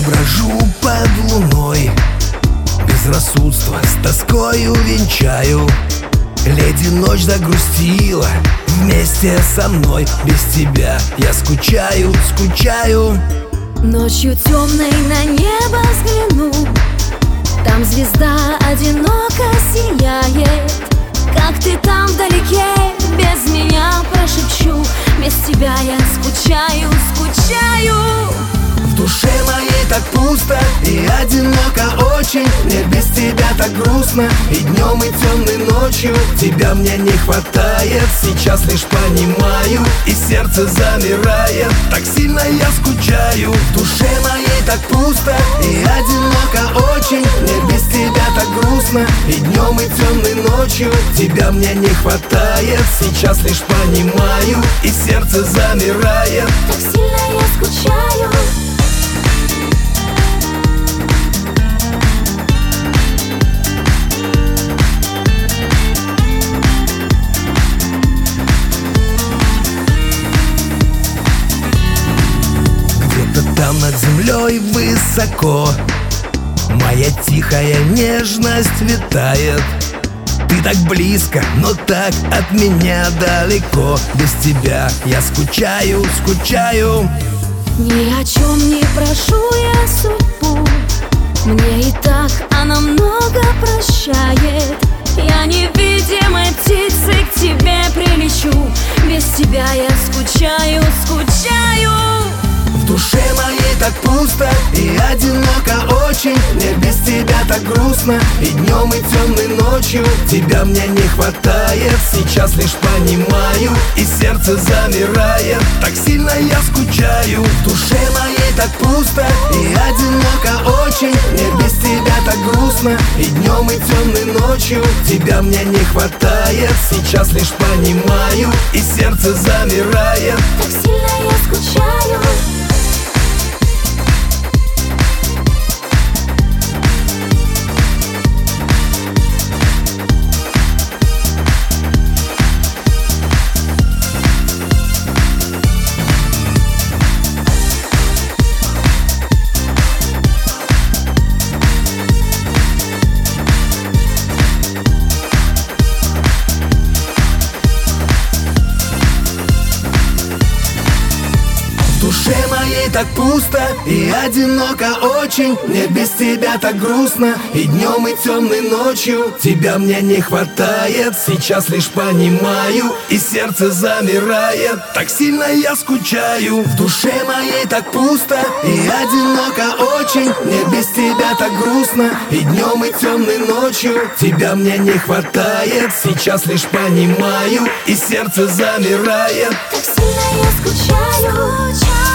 брожу под луной, безрассудство с тоскою венчаю. Леди, ночь загрустила вместе со мной. Без тебя я скучаю, скучаю. Ночью темной на небо взгляну, там звезда одиноко сияет. Как ты там вдалеке, без меня прошепчу. Без тебя я скучаю, скучаю. В душе моей так пусто и одиноко очень. Мне без тебя так грустно и днем, и темной ночью. Тебя мне не хватает, сейчас лишь понимаю, и сердце замирает. Так сильно я скучаю. В душе моей так пусто и одиноко очень. Мне без тебя так грустно и днем, и темной ночью. Тебя мне не хватает, сейчас лишь понимаю, и сердце замирает. Так сильно я скучаю. Там над землей высоко моя тихая нежность витает. Ты так близко, но так от меня далеко. Без тебя я скучаю, скучаю. Ни о чем не прошу я судьбу, мне и так она много прощает. Я невидимой птицей к тебе прилечу. Без тебя я скучаю, скучаю. В душе моей так пусто и одиноко очень. Мне без тебя так грустно и днем, и темной ночью. Тебя мне не хватает, сейчас лишь понимаю, и сердце замирает. Так сильно я скучаю. В душе моей так пусто и одиноко очень. Мне без тебя так грустно и днем, и темной ночью. Тебя мне не хватает, сейчас лишь понимаю, и сердце замирает. Так сильно я скучаю. В душе моей так пусто и одиноко очень. Мне без тебя так грустно и днем, и темной ночью. Тебя мне не хватает, сейчас лишь понимаю, и сердце замирает. Так сильно я скучаю. В душе моей так пусто и одиноко очень. Мне без тебя так грустно и днем, и темной ночью. Тебя мне не хватает, сейчас лишь понимаю, и сердце замирает. Так сильно я скучаю.